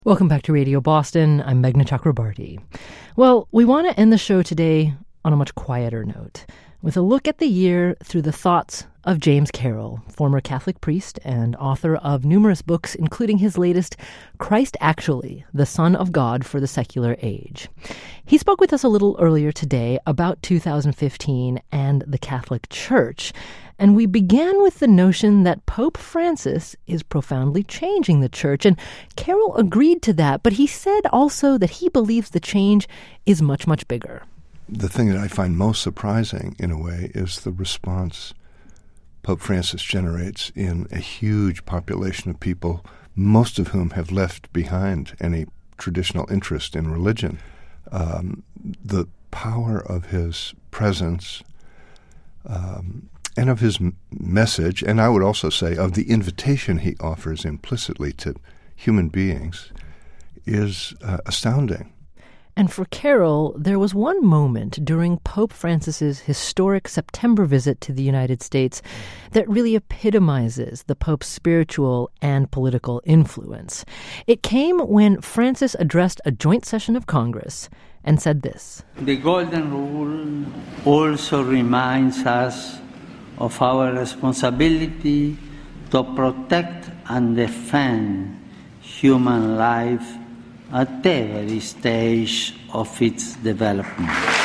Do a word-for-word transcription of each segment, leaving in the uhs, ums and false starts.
Welcome back to Radio Boston. I'm Meghna Chakrabarti. Well, we want to end the show today on a much quieter note, with a look at the year through the thoughts of James Carroll, former Catholic priest and author of numerous books, including his latest, Christ Actually, the Son of God for the Secular Age. He spoke with us a little earlier today about two thousand fifteen and the Catholic Church, and we began with the notion that Pope Francis is profoundly changing the Church, and Carroll agreed to that, but he said also that he believes the change is much, much bigger. The thing that I find most surprising, in a way, is the response Pope Francis generates in a huge population of people, most of whom have left behind any traditional interest in religion. Um, the power of his presence um, and of his m- message, and I would also say of the invitation he offers implicitly to human beings, is uh, astounding. And for Carroll, there was one moment during Pope Francis's historic September visit to the United States that really epitomizes the Pope's spiritual and political influence. It came when Francis addressed a joint session of Congress and said this: "The Golden Rule also reminds us of our responsibility to protect and defend human life at every stage of its development."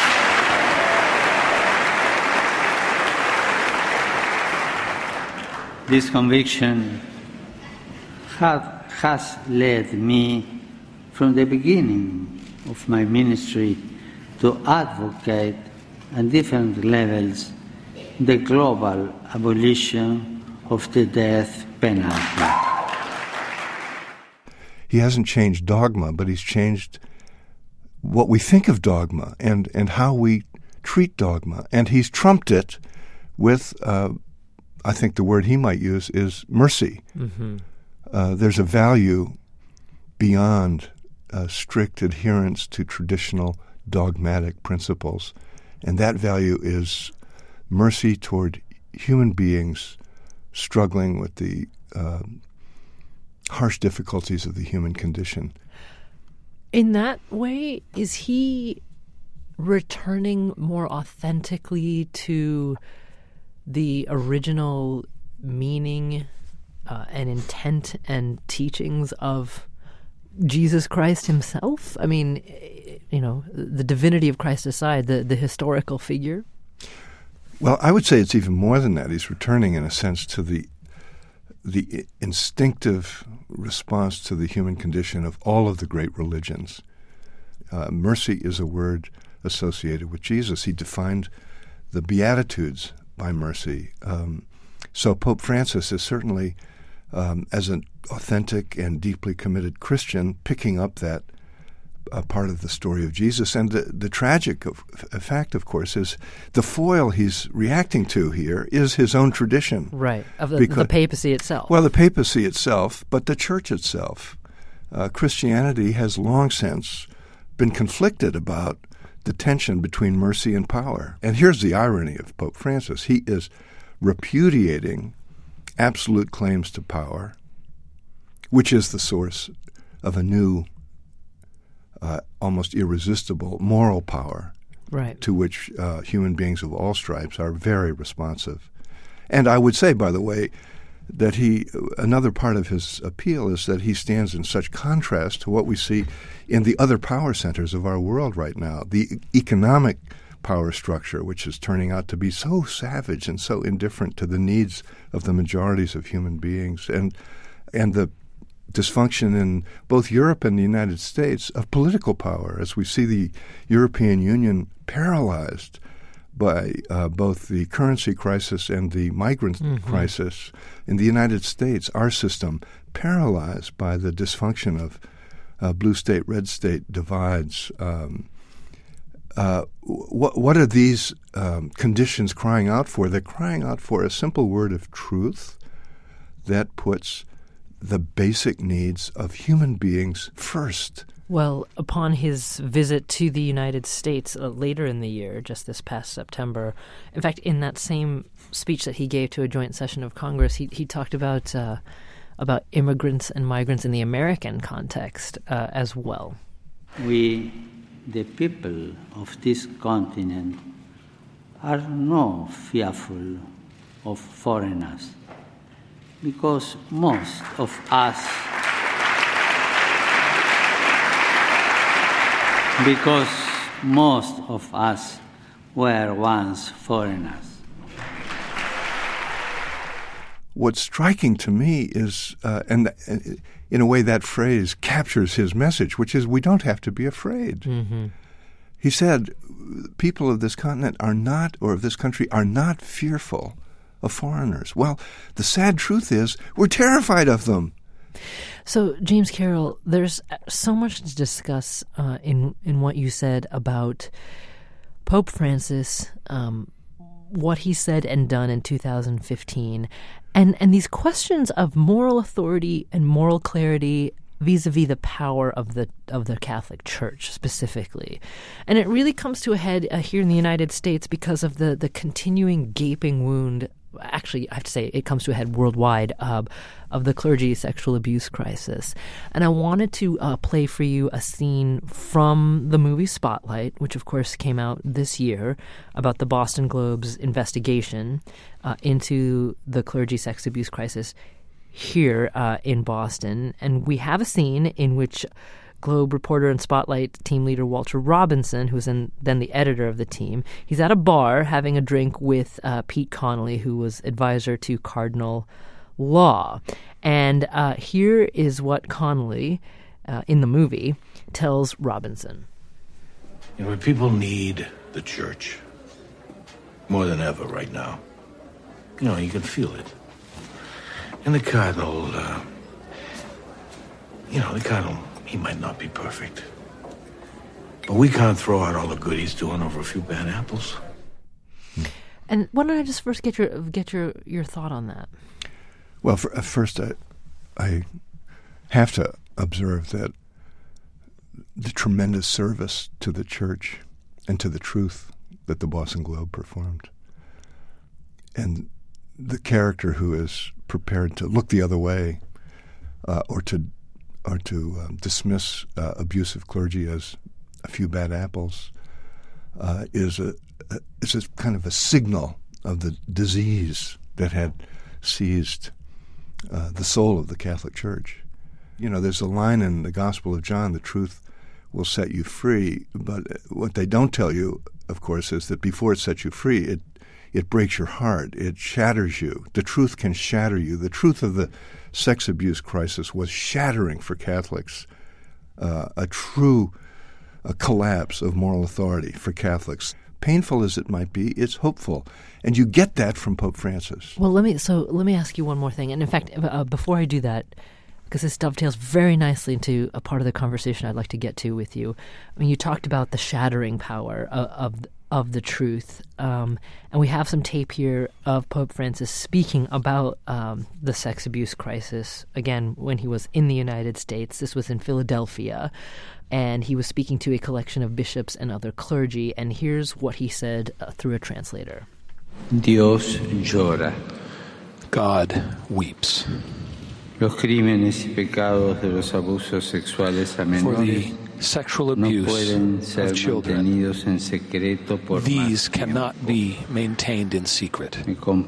This conviction have, has led me from the beginning of my ministry to advocate at different levels the global abolition of the death penalty. He hasn't changed dogma, but he's changed what we think of dogma and, and how we treat dogma. And he's trumped it with, uh, I think the word he might use is mercy. Mm-hmm. Uh, there's a value beyond uh, strict adherence to traditional dogmatic principles. And that value is mercy toward human beings struggling with the uh, harsh difficulties of the human condition. In that way, is he returning more authentically to the original meaning uh, and intent and teachings of Jesus Christ himself? I mean, you know, the divinity of Christ aside, the, the historical figure? Well, I would say it's even more than that. He's returning, in a sense, to the the instinctive response to the human condition of all of the great religions. Uh, mercy is a word associated with Jesus. He defined the Beatitudes by mercy. Um, so Pope Francis is certainly, um, as an authentic and deeply committed Christian, picking up that uh, part of the story of Jesus. And the, the tragic of, f- fact, of course, is the foil he's reacting to here is his own tradition. Right, of the, because, the papacy itself. Well, the papacy itself, but the church itself. Uh, Christianity has long since been conflicted about the tension between mercy and power. And here's the irony of Pope Francis. He is repudiating absolute claims to power, which is the source of a new, uh, almost irresistible moral power, right, to which uh, human beings of all stripes are very responsive. And I would say, by the way, that he, another part of his appeal is that he stands in such contrast to what we see in the other power centers of our world right now. The economic power structure, which is turning out to be so savage and so indifferent to the needs of the majorities of human beings, and and the dysfunction in both Europe and the United States of political power, as we see the European Union paralyzed by uh, both the currency crisis and the migrant mm-hmm. crisis. In the United States, our system paralyzed by the dysfunction of uh, blue state, red state divides. Um, uh, wh- what are these um, conditions crying out for? They're crying out for a simple word of truth that puts the basic needs of human beings first. Well, upon his visit to the United States uh, later in the year, just this past September, in fact, in that same speech that he gave to a joint session of Congress, he, he talked about uh, about immigrants and migrants in the American context uh, as well. We, the people of this continent, are not fearful of foreigners, because most of us, because most of us were once foreigners. What's striking to me is, uh, and, and in a way that phrase captures his message, which is we don't have to be afraid. Mm-hmm. He said, people of this continent are not, or of this country, are not fearful of foreigners. Well, the sad truth is we're terrified of them. So, James Carroll, there's so much to discuss uh, in, in what you said about Pope Francis, um, what he said and done in two thousand fifteen, and, and these questions of moral authority and moral clarity vis-a-vis the power of the of the Catholic Church specifically. And it really comes to a head uh, here in the United States because of the, the continuing gaping wound, actually I have to say it comes to a head worldwide, uh, of the clergy sexual abuse crisis. And I wanted to uh, play for you a scene from the movie Spotlight, which of course came out this year, about the Boston Globe's investigation uh, into the clergy sex abuse crisis here uh, in Boston. And we have a scene in which Globe reporter and Spotlight team leader Walter Robinson, who's in, then the editor of the team, he's at a bar having a drink with uh, Pete Connolly, who was advisor to Cardinal Law. And uh, here is what Connolly, uh, in the movie, tells Robinson. You know, people need the church more than ever right now. You know, you can feel it. And the Cardinal, uh, you know, the Cardinal, he might not be perfect. But we can't throw out all the good he's doing over a few bad apples. And why don't I just first get your get your, your thought on that? Well, for, uh, first, I, I have to observe that the tremendous service to the church and to the truth that the Boston Globe performed, and the character who is prepared to look the other way uh, or to or to um, dismiss uh, abusive clergy as a few bad apples uh, is a, a is a kind of a signal of the disease that had seized uh, the soul of the Catholic Church. You know, there's a line in the Gospel of John, the truth will set you free, but what they don't tell you, of course, is that before it sets you free, it It breaks your heart. It shatters you. The truth can shatter you. The truth of the sex abuse crisis was shattering for Catholics, uh, a true a collapse of moral authority for Catholics. Painful as it might be, it's hopeful. And you get that from Pope Francis. Well, let me so let me ask you one more thing. And in fact, uh, before I do that, because this dovetails very nicely into a part of the conversation I'd like to get to with you. I mean, you talked about the shattering power of, of of the truth. Um, and we have some tape here of Pope Francis speaking about um, the sex abuse crisis, again, when he was in the United States. This was in Philadelphia, and he was speaking to a collection of bishops and other clergy, and here's what he said uh, through a translator. Dios llora. God weeps. Los crímenes y pecados de los abusos sexuales a menores sexual abuse of children. These cannot be maintained in secret.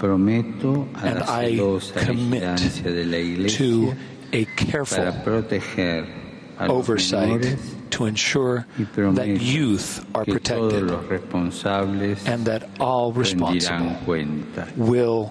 And I commit to a careful oversight to ensure that youth are protected and that all responsible will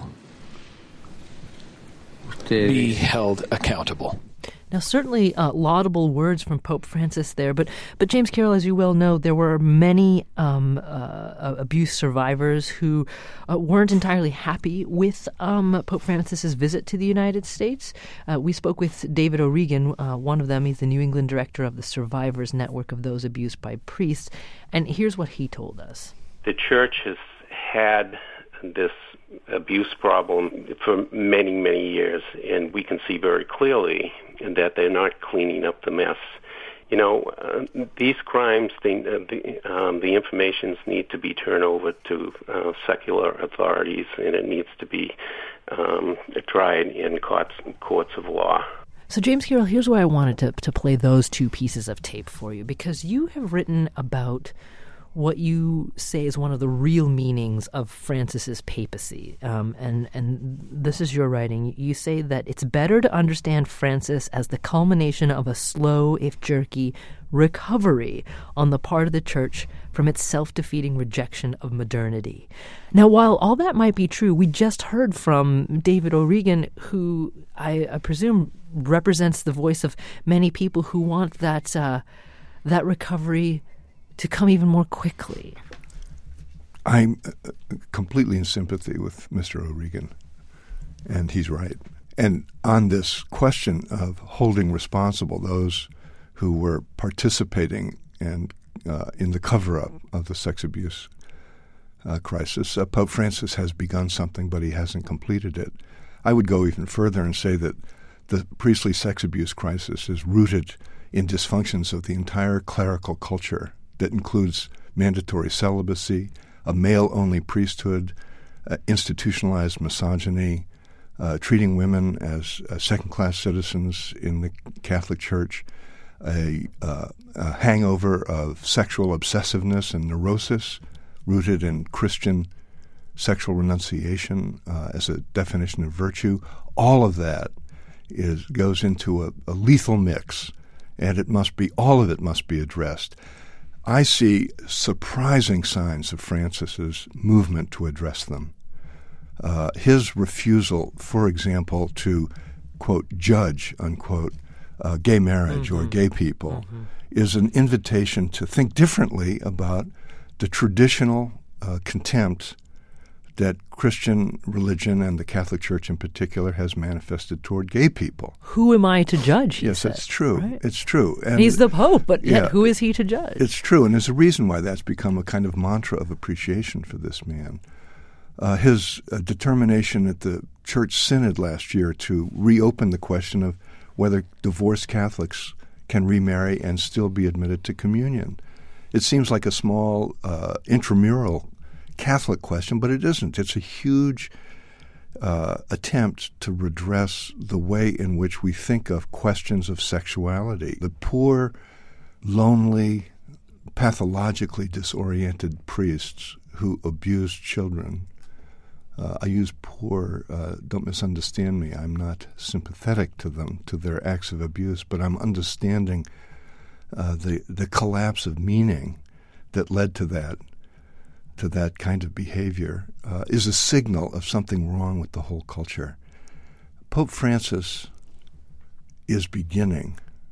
be held accountable. Now, certainly uh, laudable words from Pope Francis there, but but James Carroll, as you well know, there were many um, uh, abuse survivors who uh, weren't entirely happy with um, Pope Francis's visit to the United States. Uh, we spoke with David O'Regan, uh, one of them. He's the New England director of the Survivors Network of Those Abused by Priests, and here's what he told us. The Church has had this abuse problem for many, many years, and we can see very clearly that they're not cleaning up the mess you know, uh, these crimes, the uh, the, um, the informations need to be turned over to uh, secular authorities, and it needs to be um, tried in courts courts of law. So, James Carroll, here's why I wanted to to play those two pieces of tape for you, because you have written about what you say is one of the real meanings of Francis's papacy. Um, and, and this is your writing. You say that it's better to understand Francis as the culmination of a slow, if jerky, recovery on the part of the Church from its self-defeating rejection of modernity. Now, while all that might be true, we just heard from David O'Regan, who I, I presume represents the voice of many people who want that uh, that recovery to come even more quickly. I'm uh, completely in sympathy with Mister O'Regan, and he's right. And on this question of holding responsible those who were participating and uh, in the cover-up of the sex abuse uh, crisis, uh, Pope Francis has begun something, but he hasn't completed it. I would go even further and say that the priestly sex abuse crisis is rooted in dysfunctions of the entire clerical culture that includes mandatory celibacy, a male-only priesthood, uh, institutionalized misogyny, uh, treating women as uh, second-class citizens in the Catholic Church, a, uh, a hangover of sexual obsessiveness and neurosis rooted in Christian sexual renunciation uh, as a definition of virtue. All of that is goes into a, a lethal mix, and it must be all of it must be addressed. I see surprising signs of Francis's movement to address them. Uh, his refusal, for example, to, quote, judge, unquote, uh, gay marriage mm-hmm. or gay people mm-hmm. is an invitation to think differently about the traditional uh, contempt that Christian religion and the Catholic Church in particular has manifested toward gay people. Who am I to judge? Yes, said, it's true. Right? It's true. And he's the Pope, but yeah, yet who is he to judge? It's true, and there's a reason why that's become a kind of mantra of appreciation for this man. Uh, his uh, determination at the Church Synod last year to reopen the question of whether divorced Catholics can remarry and still be admitted to communion. It seems like a small uh, intramural Catholic question, but it isn't. It's a huge uh, attempt to redress the way in which we think of questions of sexuality. The poor, lonely, pathologically disoriented priests who abused children. Uh, I use poor, uh, don't misunderstand me. I'm not sympathetic to them, to their acts of abuse, but I'm understanding uh, the, the collapse of meaning that led to that. to that kind of behavior uh, is a signal of something wrong with the whole culture. Pope Francis is beginning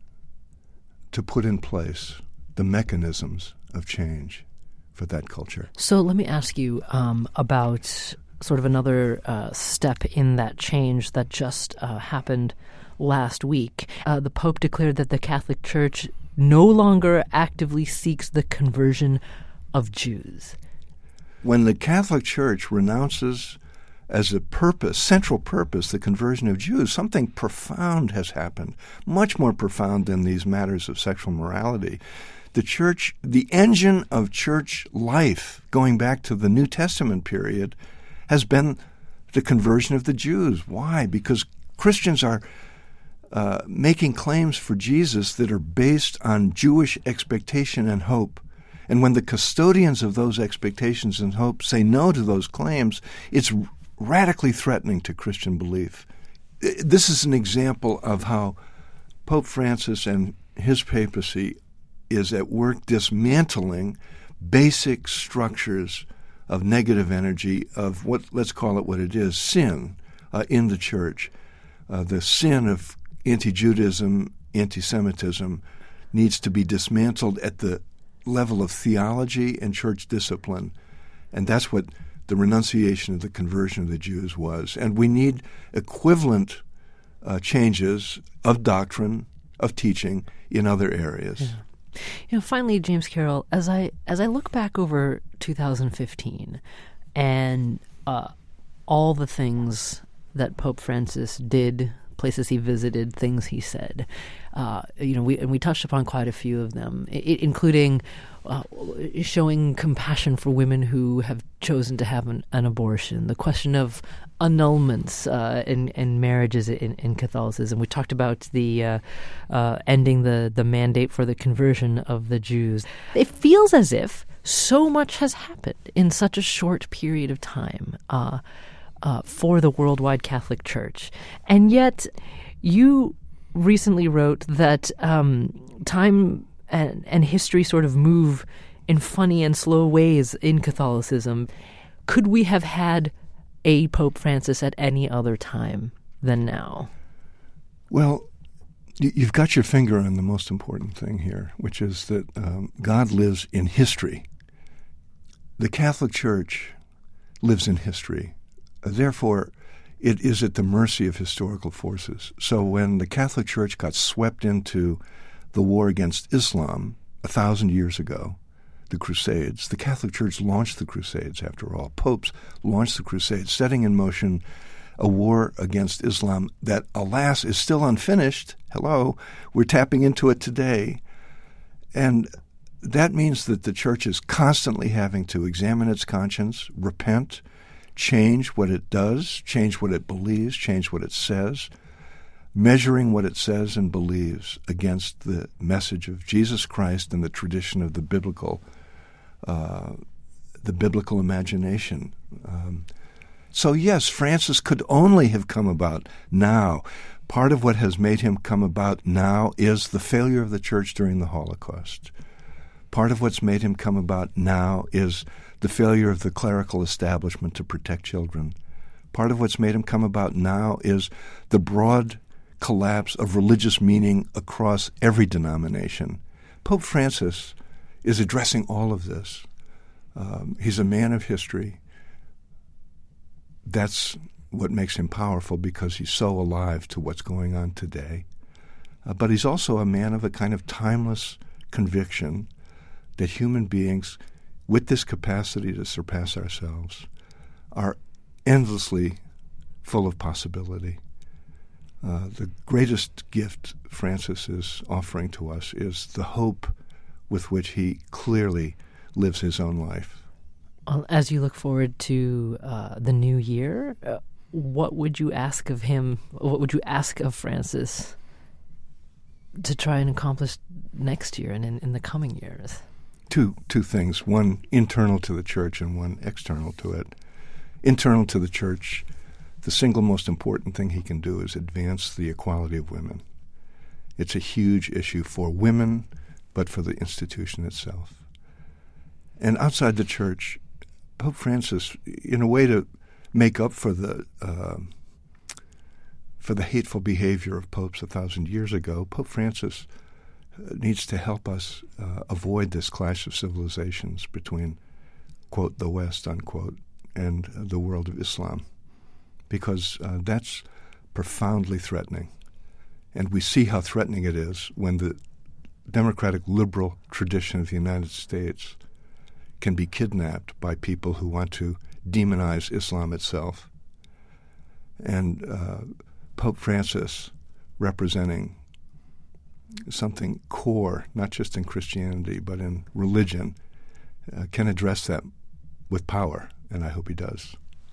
to put in place the mechanisms of change for that culture. So let me ask you um, about sort of another uh, step in that change that just uh, happened last week. Uh, the Pope declared that the Catholic Church no longer actively seeks the conversion of Jews. When the Catholic Church renounces as a purpose, central purpose, the conversion of Jews, something profound has happened, much more profound than these matters of sexual morality. The Church, the engine of church life, going back to the New Testament period, has been the conversion of the Jews. Why? Because Christians are uh, making claims for Jesus that are based on Jewish expectation and hope. And when the custodians of those expectations and hopes say no to those claims, it's radically threatening to Christian belief. This is an example of how Pope Francis and his papacy is at work dismantling basic structures of negative energy, of what, let's call it what it is, sin uh, in the church. Uh, the sin of anti-Judaism, anti-Semitism needs to be dismantled at the level of theology and church discipline. And that's what the renunciation of the conversion of the Jews was. And we need equivalent uh, changes of doctrine, of teaching in other areas. Yeah. You know, finally, James Carroll, as I as I look back over two thousand fifteen and uh, all the things that Pope Francis did places he visited, things he said. Uh, you know, we and we touched upon quite a few of them, I- including uh, showing compassion for women who have chosen to have an, an abortion, the question of annulments uh, in, in marriages in, in Catholicism. We talked about the uh, uh, ending the, the mandate for the conversion of the Jews. It feels as if so much has happened in such a short period of time uh, uh, for the worldwide Catholic Church. And yet you recently wrote that um, time and, and history sort of move in funny and slow ways in Catholicism. Could we have had a Pope Francis at any other time than now? Well, you've got your finger on the most important thing here, which is that um, God lives in history. The Catholic Church lives in history. Therefore, it is at the mercy of historical forces. So when the Catholic Church got swept into the war against Islam a thousand years ago, the Crusades, the Catholic Church launched the Crusades, after all. Popes launched the Crusades, setting in motion a war against Islam that, alas, is still unfinished. Hello, we're tapping into it today. And that means that the Church is constantly having to examine its conscience, repent, change what it does, change what it believes, change what it says, measuring what it says and believes against the message of Jesus Christ and the tradition of the biblical uh, the biblical imagination. Um, so yes, Francis could only have come about now. Part of what has made him come about now is the failure of the Church during the Holocaust. Part of what's made him come about now is the failure of the clerical establishment to protect children. Part of what's made him come about now is the broad collapse of religious meaning across every denomination. Pope Francis is addressing all of this. Um, he's a man of history. That's what makes him powerful, because he's so alive to what's going on today. Uh, but he's also a man of a kind of timeless conviction that human beings, with this capacity to surpass ourselves, are endlessly full of possibility. Uh, the greatest gift Francis is offering to us is the hope with which he clearly lives his own life. As you look forward to uh, the new year, uh, what would you ask of him, what would you ask of Francis to try and accomplish next year and in, in the coming years? Two two things, one internal to the Church and one external to it. Internal to the Church, the single most important thing he can do is advance the equality of women. It's a huge issue for women, but for the institution itself. And outside the Church, Pope Francis, in a way to make up for the uh, for the hateful behavior of popes a thousand years ago, Pope Francis needs to help us uh, avoid this clash of civilizations between, quote, the West, unquote, and uh, the world of Islam, because uh, that's profoundly threatening. And we see how threatening it is when the democratic liberal tradition of the United States can be kidnapped by people who want to demonize Islam itself. And uh, Pope Francis, representing something core, not just in Christianity, but in religion, uh, can address that with power, and I hope he does.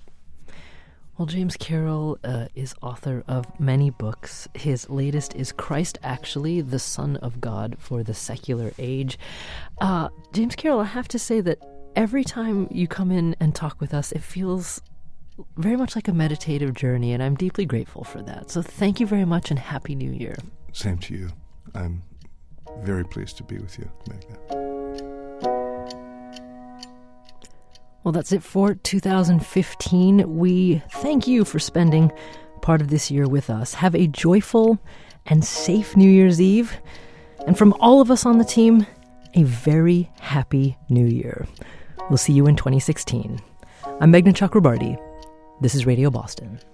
Well, James Carroll uh, is author of many books. His latest is Christ Actually, the Son of God for the Secular Age. Uh, James Carroll, I have to say that every time you come in and talk with us, it feels very much like a meditative journey, and I'm deeply grateful for that. So thank you very much, and Happy New Year. Same to you. I'm very pleased to be with you, Magna. Well, that's it for two thousand fifteen. We thank you for spending part of this year with us. Have a joyful and safe New Year's Eve. And from all of us on the team, a very happy New Year. We'll see you in twenty sixteen. I'm Meghna Chakrabarty. This is Radio Boston.